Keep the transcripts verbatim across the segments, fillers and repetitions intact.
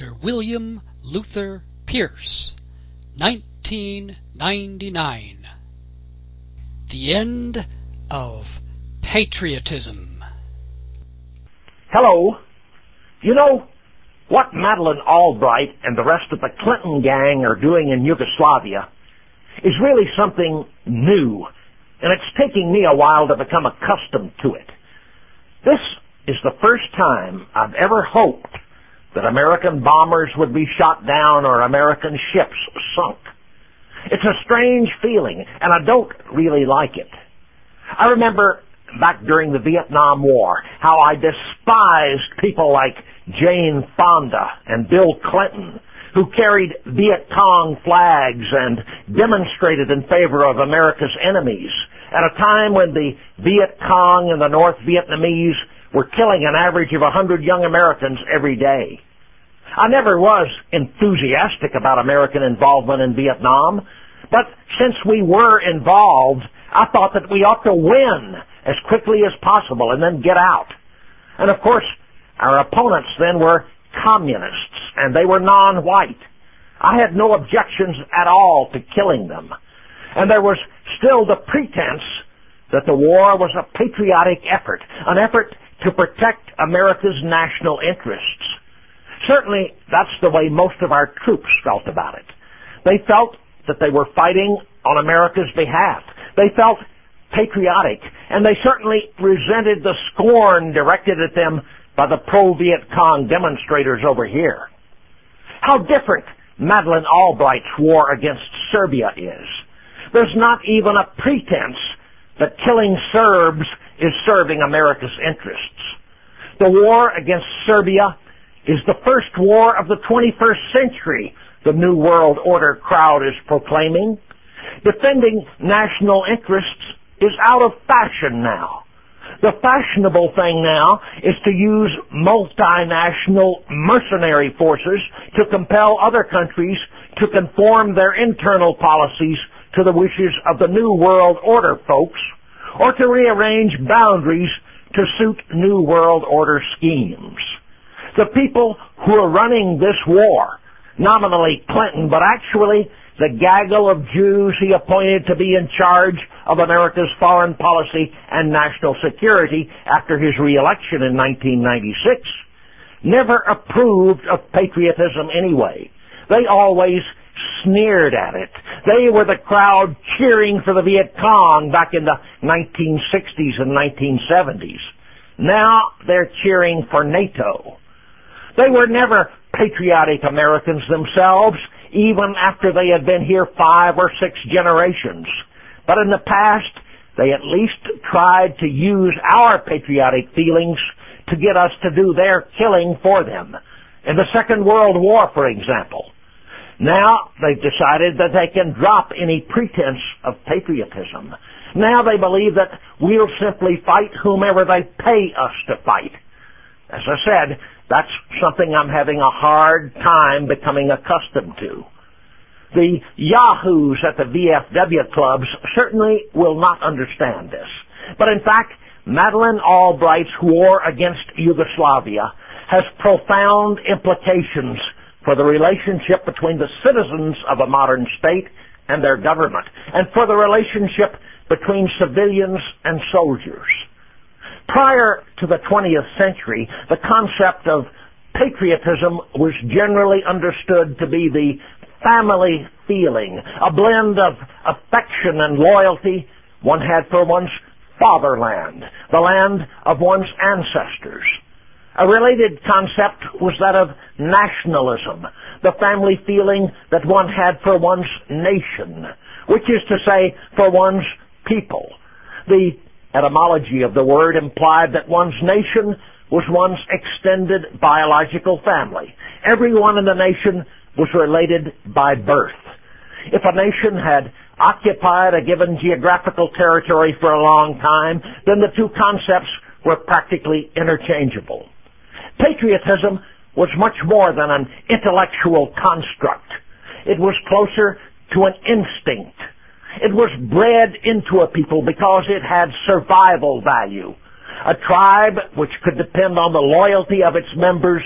Doctor William Luther Pierce, nineteen ninety-nine. The End of Patriotism. Hello. You know, what Madeleine Albright and the rest of the Clinton gang are doing in Yugoslavia is really something new, and it's taking me a while to become accustomed to it. This is the first time I've ever hoped that American bombers would be shot down or American ships sunk. It's a strange feeling, and I don't really like it. I remember back during the Vietnam War how I despised people like Jane Fonda and Bill Clinton, who carried Viet Cong flags and demonstrated in favor of America's enemies at a time when the Viet Cong and the North Vietnamese were killing an average of a hundred young Americans every day. I never was enthusiastic about American involvement in Vietnam, but since we were involved, I thought that we ought to win as quickly as possible and then get out. And of course, our opponents then were communists, and they were non-white. I had no objections at all to killing them. And there was still the pretense that the war was a patriotic effort, an effort to protect America's national interests. Certainly, that's the way most of our troops felt about it. They felt that they were fighting on America's behalf. They felt patriotic, and they certainly resented the scorn directed at them by the pro-Viet Cong demonstrators over here. How different Madeleine Albright's war against Serbia is. There's not even a pretense that killing Serbs is serving America's interests. The war against Serbia is the first war of the twenty-first century, the New World Order crowd is proclaiming. Defending national interests is out of fashion now. The fashionable thing now is to use multinational mercenary forces to compel other countries to conform their internal policies to the wishes of the New World Order folks, or to rearrange boundaries to suit New World Order schemes. The people who are running this war, nominally Clinton, but actually the gaggle of Jews he appointed to be in charge of America's foreign policy and national security after his reelection in nineteen ninety-six, never approved of patriotism anyway. They always sneered at it. They were the crowd cheering for the Viet Cong back in the nineteen sixties and nineteen seventies. Now they're cheering for NATO. They were never patriotic Americans themselves, even after they had been here five or six generations. But in the past, they at least tried to use our patriotic feelings to get us to do their killing for them. In the Second World War, for example. Now they've decided that they can drop any pretense of patriotism. Now they believe that we'll simply fight whomever they pay us to fight. As I said, that's something I'm having a hard time becoming accustomed to. The yahoos at the V F W clubs certainly will not understand this. But in fact, Madeleine Albright's war against Yugoslavia has profound implications for the relationship between the citizens of a modern state and their government, and for the relationship between civilians and soldiers. Prior to the twentieth century, the concept of patriotism was generally understood to be the family feeling, a blend of affection and loyalty one had for one's fatherland, the land of one's ancestors. A related concept was that of nationalism, the family feeling that one had for one's nation, which is to say, for one's people. The etymology of the word implied that one's nation was one's extended biological family. Everyone in the nation was related by birth. If a nation had occupied a given geographical territory for a long time, then the two concepts were practically interchangeable. Patriotism was much more than an intellectual construct. It was closer to an instinct. It was bred into a people because it had survival value. A tribe which could depend on the loyalty of its members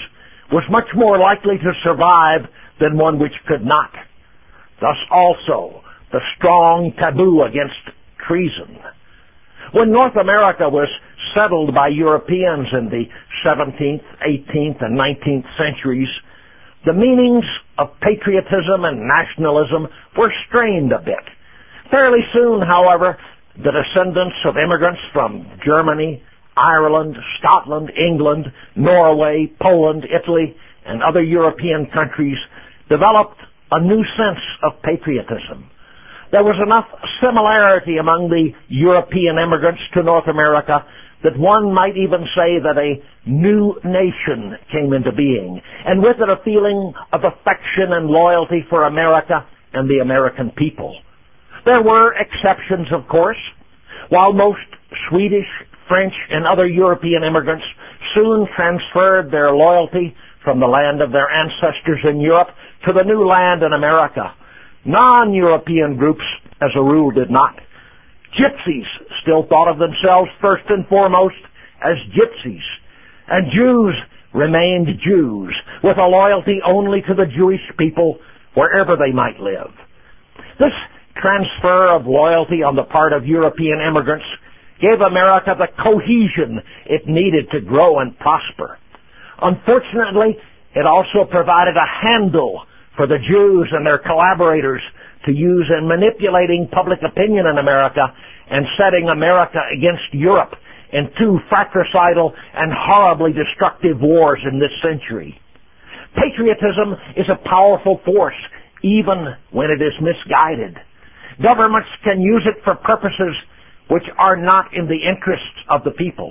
was much more likely to survive than one which could not. Thus also the strong taboo against treason. When North America was settled by Europeans in the seventeenth, eighteenth, and nineteenth centuries, the meanings of patriotism and nationalism were strained a bit. Fairly soon, however, the descendants of immigrants from Germany, Ireland, Scotland, England, Norway, Poland, Italy, and other European countries developed a new sense of patriotism. There was enough similarity among the European immigrants to North America that one might even say that a new nation came into being, and with it a feeling of affection and loyalty for America and the American people. There were exceptions, of course. While most Swedish, French, and other European immigrants soon transferred their loyalty from the land of their ancestors in Europe to the new land in America, non-European groups, as a rule, did not. Gypsies still thought of themselves first and foremost as gypsies, and Jews remained Jews, with a loyalty only to the Jewish people wherever they might live. This transfer of loyalty on the part of European immigrants gave America the cohesion it needed to grow and prosper. Unfortunately, it also provided a handle for the Jews and their collaborators to use in manipulating public opinion in America and setting America against Europe in two fratricidal and horribly destructive wars in this century. Patriotism is a powerful force, even when it is misguided. Governments can use it for purposes which are not in the interests of the people.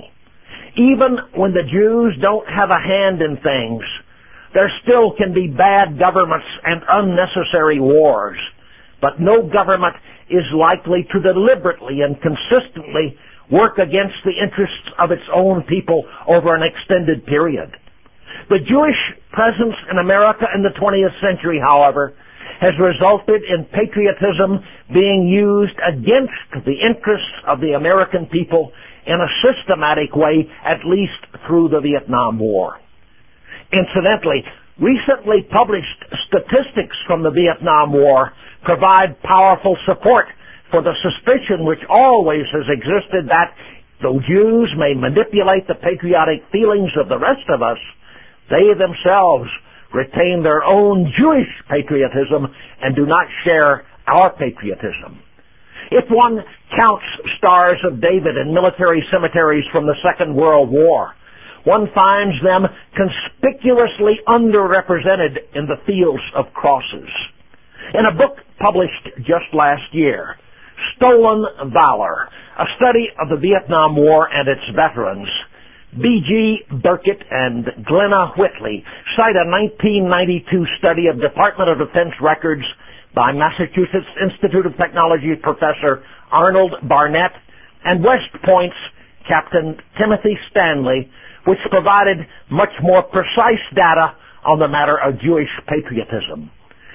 Even when the Jews don't have a hand in things, there still can be bad governments and unnecessary wars. But no government is likely to deliberately and consistently work against the interests of its own people over an extended period. The Jewish presence in America in the twentieth century, however, has resulted in patriotism being used against the interests of the American people in a systematic way, at least through the Vietnam War. Incidentally, recently published statistics from the Vietnam War provide powerful support for the suspicion which always has existed that, though Jews may manipulate the patriotic feelings of the rest of us, they themselves retain their own Jewish patriotism and do not share our patriotism. If one counts stars of David in military cemeteries from the Second World War, one finds them conspicuously underrepresented in the fields of crosses. In a book published just last year, Stolen Valor, a study of the Vietnam War and its veterans, B G Burkett and Glenna Whitley cite a nineteen ninety-two study of Department of Defense records by Massachusetts Institute of Technology professor Arnold Barnett and West Point's Captain Timothy Stanley, which provided much more precise data on the matter of Jewish patriotism.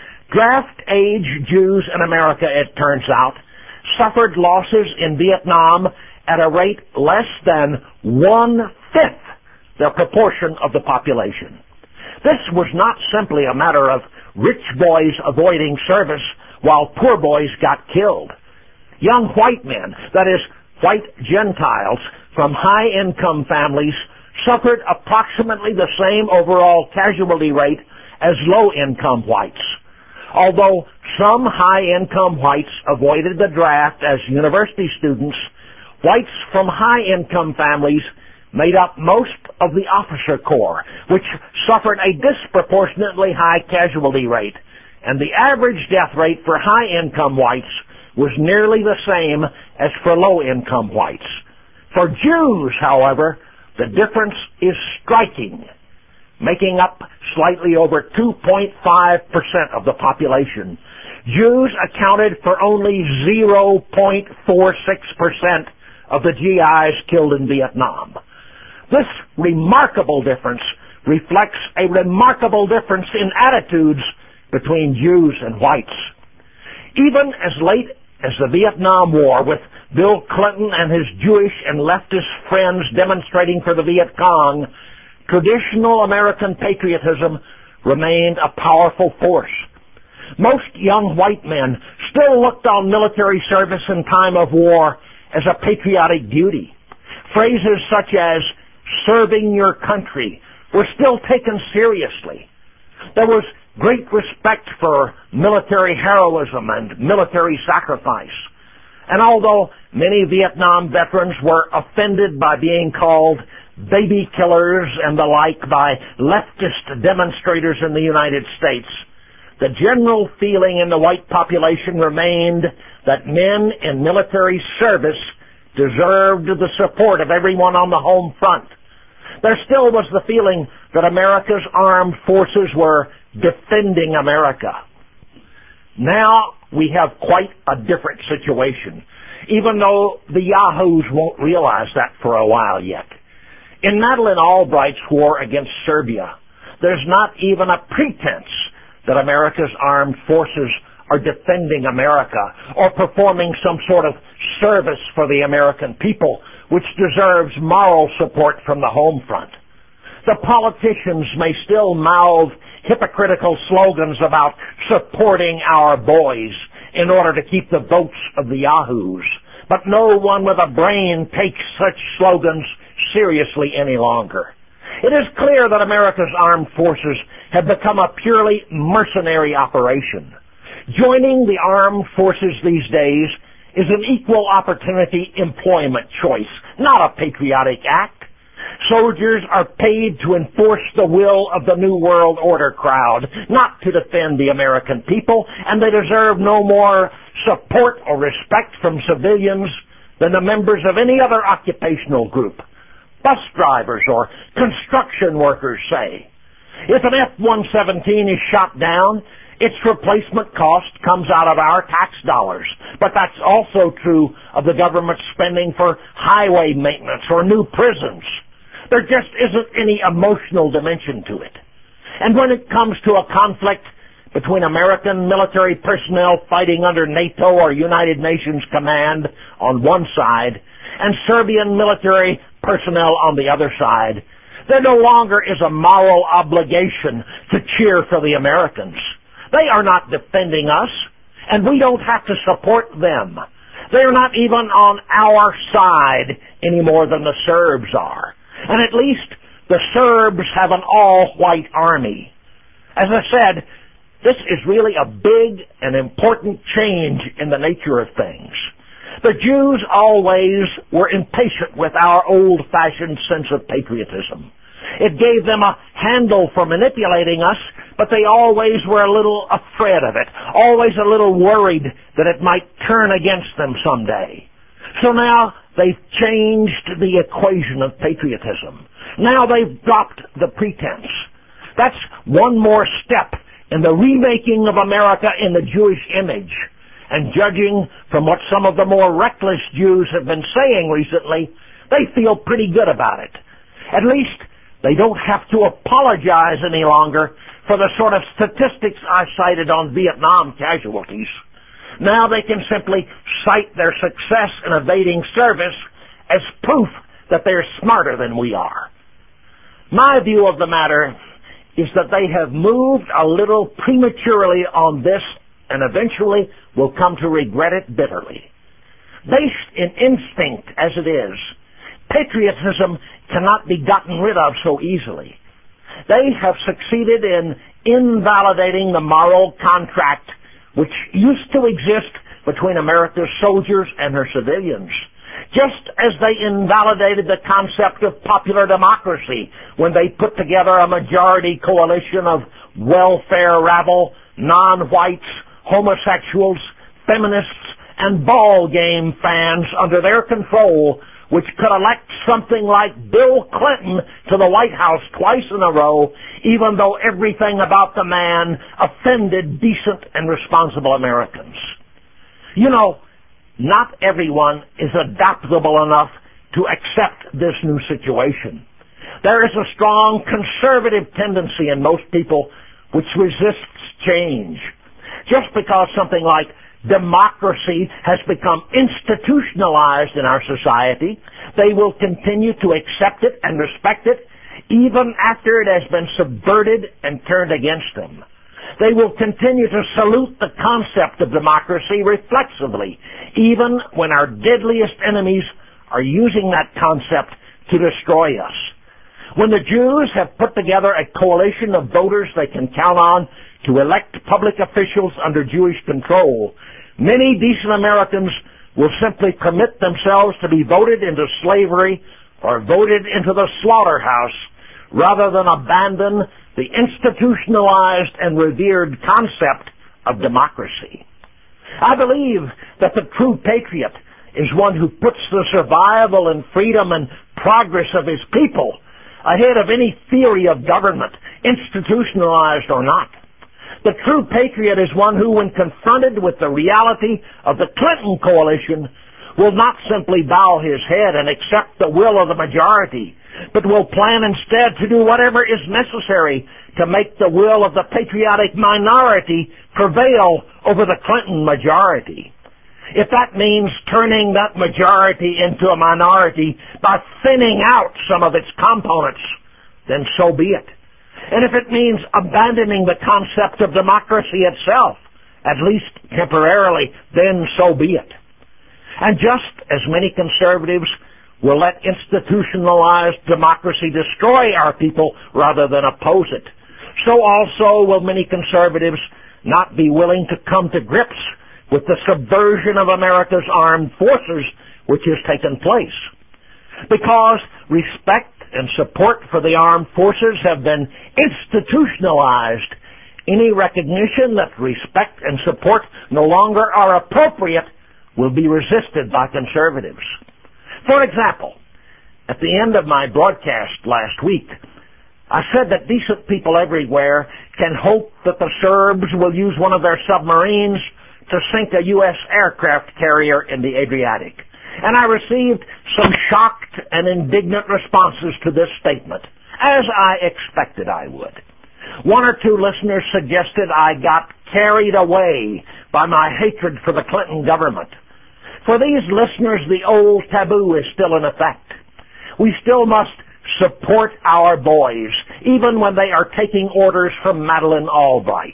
Draft-age Jews in America, it turns out, suffered losses in Vietnam at a rate less than one-fifth the proportion of the population. This was not simply a matter of rich boys avoiding service while poor boys got killed. Young white men, that is, white Gentiles from high-income families, suffered approximately the same overall casualty rate as low-income whites. Although some high-income whites avoided the draft as university students, whites from high-income families made up most of the officer corps, which suffered a disproportionately high casualty rate, and the average death rate for high-income whites was nearly the same as for low-income whites. For Jews, however, the difference is striking, making up slightly over two point five percent of the population. Jews accounted for only zero point four six percent of the G Is killed in Vietnam. This remarkable difference reflects a remarkable difference in attitudes between Jews and whites. Even as late as the Vietnam War, with Bill Clinton and his Jewish and leftist friends demonstrating for the Viet Cong, traditional American patriotism remained a powerful force. Most young white men still looked on military service in time of war as a patriotic duty. Phrases such as serving your country were still taken seriously. There was great respect for military heroism and military sacrifice. And although many Vietnam veterans were offended by being called baby killers and the like by leftist demonstrators in the United States, the general feeling in the white population remained that men in military service deserved the support of everyone on the home front. There still was the feeling that America's armed forces were defending America. Now we have quite a different situation, even though the yahoos won't realize that for a while yet. In Madeleine Albright's war against Serbia, there's not even a pretense that America's armed forces are defending America or performing some sort of service for the American people, which deserves moral support from the home front. The politicians may still mouth hypocritical slogans about supporting our boys in order to keep the votes of the yahoos, but no one with a brain takes such slogans seriously any longer. It is clear that America's armed forces have become a purely mercenary operation. Joining the armed forces these days is an equal opportunity employment choice, not a patriotic act. Soldiers are paid to enforce the will of the New World Order crowd, not to defend the American people, and they deserve no more support or respect from civilians than the members of any other occupational group. Bus drivers or construction workers say. If an F one seventeen is shot down, its replacement cost comes out of our tax dollars. But that's also true of the government spending for highway maintenance or new prisons. There just isn't any emotional dimension to it. And when it comes to a conflict between American military personnel fighting under NATO or United Nations command on one side and Serbian military personnel on the other side, there no longer is a moral obligation to cheer for the Americans. They are not defending us, and we don't have to support them. They are not even on our side any more than the Serbs are. And at least the Serbs have an all-white army. As I said, this is really a big and important change in the nature of things. The Jews always were impatient with our old-fashioned sense of patriotism. It gave them a handle for manipulating us, but they always were a little afraid of it, always a little worried that it might turn against them someday. So now they've changed the equation of patriotism. Now they've dropped the pretense. That's one more step in the remaking of America in the Jewish image. And judging from what some of the more reckless Jews have been saying recently, they feel pretty good about it. At least they don't have to apologize any longer for the sort of statistics I cited on Vietnam casualties. Now they can simply cite their success in evading service as proof that they're smarter than we are. My view of the matter is that they have moved a little prematurely on this and eventually will come to regret it bitterly. Based in instinct as it is, patriotism cannot be gotten rid of so easily. They have succeeded in invalidating the moral contract which used to exist between America's soldiers and her civilians, just as they invalidated the concept of popular democracy when they put together a majority coalition of welfare rabble, non-whites, homosexuals, feminists, and ball game fans under their control, which could elect something like Bill Clinton to the White House twice in a row, even though everything about the man offended decent and responsible Americans. You know, not everyone is adaptable enough to accept this new situation. There is a strong conservative tendency in most people which resists change. Just because something like democracy has become institutionalized in our society, they will continue to accept it and respect it even after it has been subverted and turned against them. They will continue to salute the concept of democracy reflexively, even when our deadliest enemies are using that concept to destroy us. When the Jews have put together a coalition of voters they can count on to elect public officials under Jewish control, many decent Americans will simply permit themselves to be voted into slavery or voted into the slaughterhouse rather than abandon the institutionalized and revered concept of democracy. I believe that the true patriot is one who puts the survival and freedom and progress of his people ahead of any theory of government, institutionalized or not. The true patriot is one who, when confronted with the reality of the Clinton coalition, will not simply bow his head and accept the will of the majority, but will plan instead to do whatever is necessary to make the will of the patriotic minority prevail over the Clinton majority. If that means turning that majority into a minority by thinning out some of its components, then so be it. And if it means abandoning the concept of democracy itself, at least temporarily, then so be it. And just as many conservatives will let institutionalized democracy destroy our people rather than oppose it, so also will many conservatives not be willing to come to grips with the subversion of America's armed forces which has taken place. Because respect and support for the armed forces have been institutionalized, any recognition that respect and support no longer are appropriate will be resisted by conservatives. For example, at the end of my broadcast last week, I said that decent people everywhere can hope that the Serbs will use one of their submarines to sink a U S aircraft carrier in the Adriatic. And I received some shocked and indignant responses to this statement, as I expected I would. One or two listeners suggested I got carried away by my hatred for the Clinton government. For these listeners, the old taboo is still in effect. We still must support our boys, even when they are taking orders from Madeleine Albright.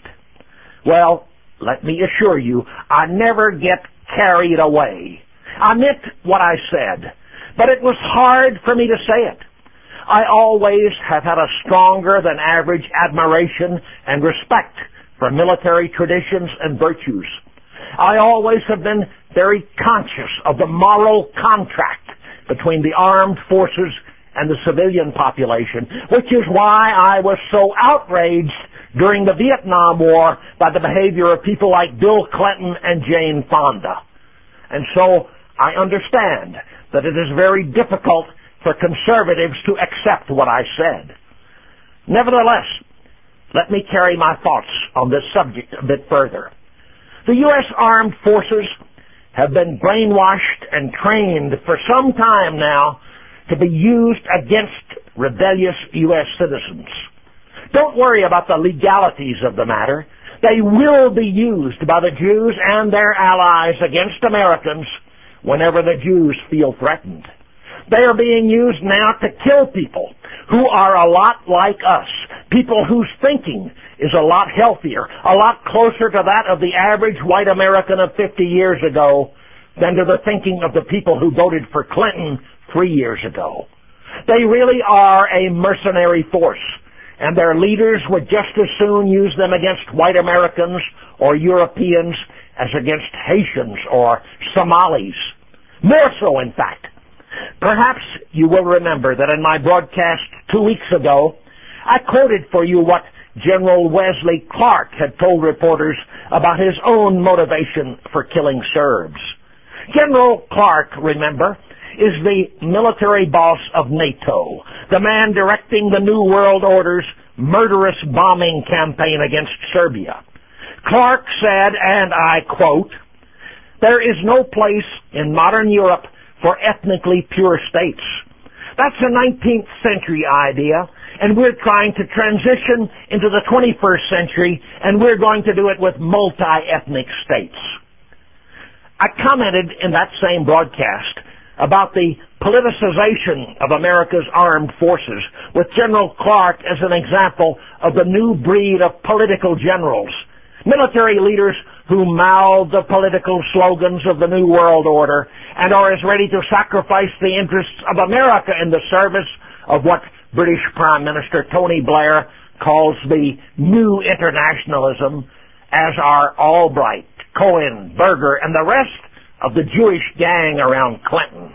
Well, let me assure you, I never get carried away. I meant what I said, but it was hard for me to say it. I always have had a stronger than average admiration and respect for military traditions and virtues. I always have been very conscious of the moral contract between the armed forces and the civilian population, which is why I was so outraged during the Vietnam War by the behavior of people like Bill Clinton and Jane Fonda. And so I understand that it is very difficult for conservatives to accept what I said. Nevertheless, let me carry my thoughts on this subject a bit further. The U S Armed Forces have been brainwashed and trained for some time now to be used against rebellious U S citizens. Don't worry about the legalities of the matter. They will be used by the Jews and their allies against Americans whenever the Jews feel threatened. They are being used now to kill people who are a lot like us, people whose thinking is a lot healthier, a lot closer to that of the average white American of fifty years ago than to the thinking of the people who voted for Clinton three years ago. They really are a mercenary force, and their leaders would just as soon use them against white Americans or Europeans as against Haitians or Somalis. More so, in fact. Perhaps you will remember that in my broadcast two weeks ago, I quoted for you what General Wesley Clark had told reporters about his own motivation for killing Serbs. General Clark, remember, is the military boss of NATO, the man directing the New World Order's murderous bombing campaign against Serbia. Clark said, and I quote, "There is no place in modern Europe for ethnically pure states. That's a nineteenth century idea, and we're trying to transition into the twenty-first century, and we're going to do it with multi-ethnic states." I commented in that same broadcast about the politicization of America's armed forces, with General Clark as an example of the new breed of political generals, military leaders who mouth the political slogans of the New World Order and are as ready to sacrifice the interests of America in the service of what British Prime Minister Tony Blair calls the new internationalism as are Albright, Cohen, Berger, and the rest of the Jewish gang around Clinton.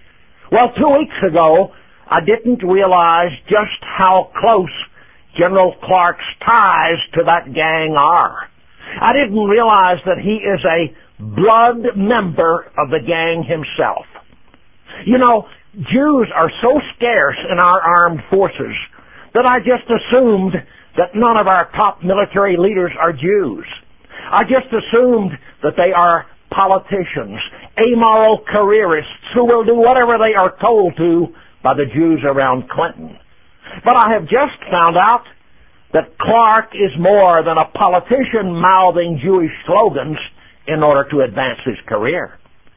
Well, two weeks ago, I didn't realize just how close General Clark's ties to that gang are. I didn't realize that he is a blood member of the gang himself. You know, Jews are so scarce in our armed forces that I just assumed that none of our top military leaders are Jews. I just assumed that they are politicians, amoral careerists who will do whatever they are told to by the Jews around Clinton. But I have just found out that Clark is more than a politician mouthing Jewish slogans in order to advance his career.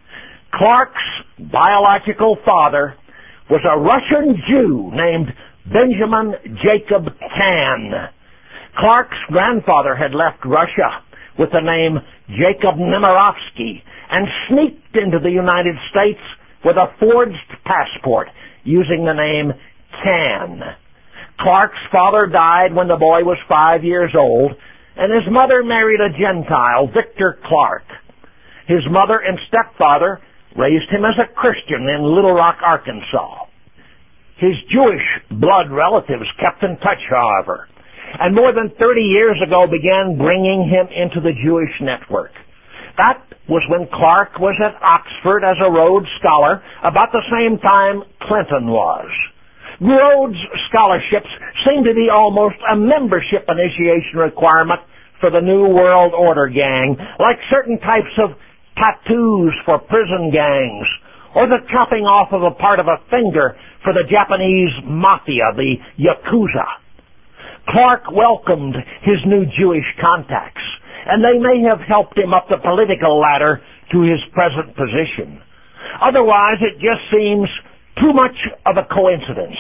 Clark's biological father was a Russian Jew named Benjamin Jacob Kahn. Clark's grandfather had left Russia with the name Jacob Nemirovsky and sneaked into the United States with a forged passport using the name Kahn. Clark's father died when the boy was five years old, and his mother married a Gentile, Victor Clark. His mother and stepfather raised him as a Christian in Little Rock, Arkansas. His Jewish blood relatives kept in touch, however, and more than thirty years ago began bringing him into the Jewish network. That was when Clark was at Oxford as a Rhodes Scholar, about the same time Clinton was. Rhodes scholarships seem to be almost a membership initiation requirement for the New World Order gang, like certain types of tattoos for prison gangs, or the chopping off of a part of a finger for the Japanese mafia, the Yakuza. Clark welcomed his new Jewish contacts, and they may have helped him up the political ladder to his present position. Otherwise, it just seems too much of a coincidence.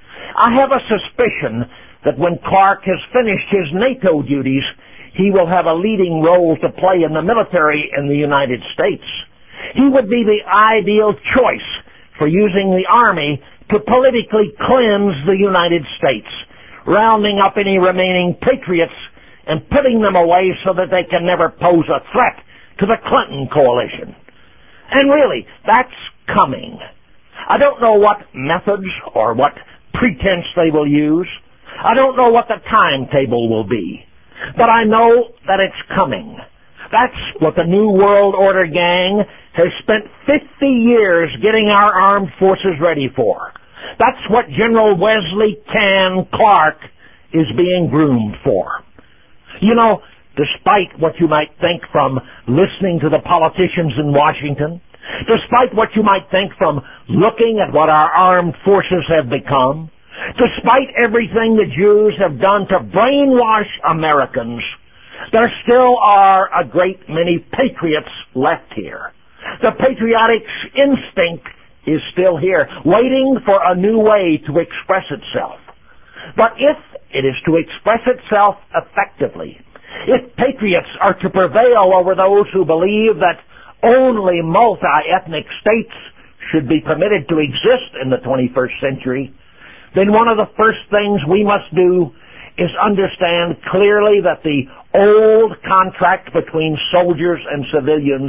I have a suspicion that when Clark has finished his NATO duties, he will have a leading role to play in the military in the United States. He would be the ideal choice for using the Army to politically cleanse the United States, rounding up any remaining patriots and putting them away so that they can never pose a threat to the Clinton coalition. And really, that's coming. I don't know what methods or what pretense they will use. I don't know what the timetable will be. But I know that it's coming. That's what the New World Order gang has spent fifty years getting our armed forces ready for. That's what General Wesley Kahn Clark is being groomed for. You know, despite what you might think from listening to the politicians in Washington, despite what you might think from looking at what our armed forces have become, despite everything the Jews have done to brainwash Americans, there still are a great many patriots left here. The patriotic instinct is still here, waiting for a new way to express itself. But if it is to express itself effectively, if patriots are to prevail over those who believe that only multi-ethnic states should be permitted to exist in the twenty-first century, then one of the first things we must do is understand clearly that the old contract between soldiers and civilians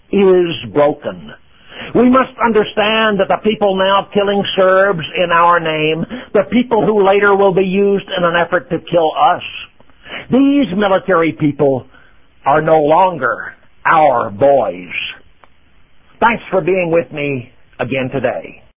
is broken. We must understand that the people now killing Serbs in our name, the people who later will be used in an effort to kill us, these military people are no longer our boys. Thanks for being with me again today.